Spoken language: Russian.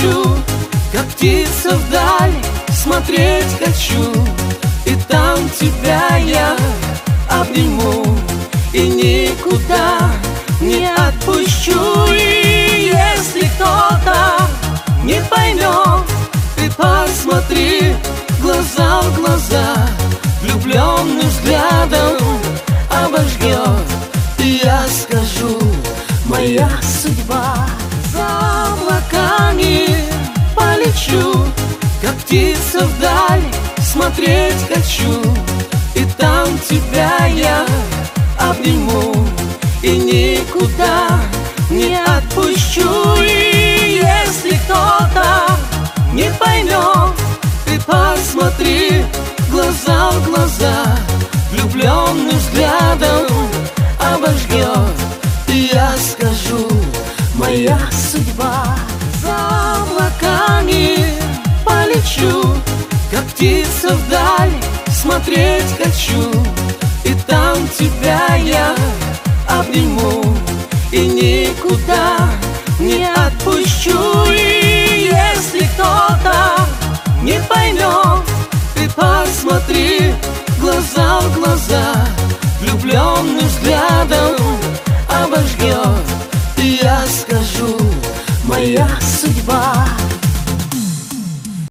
полечу, как птица вдаль, смотреть хочу. И там тебя я обниму и никуда не отпущу. И если кто-то не поймет, ты посмотри глаза в глаза, влюбленным взглядом обожгет. И я скажу: моя судьба. За облаками полечу, как птица вдаль, смотреть хочу. И там тебя я обниму и никуда не отпущу. И если кто-то не поймет, ты посмотри глаза в глаза, влюбленным взглядом обожгет. И я скажу: моя судьба. За облаками полечу, как птица вдаль, смотреть хочу. И там тебя я обниму и никуда не отпущу. И если кто-то не поймет, ты посмотри глаза в глаза, влюбленным взглядом обожгет. И я скажу: моя судьба.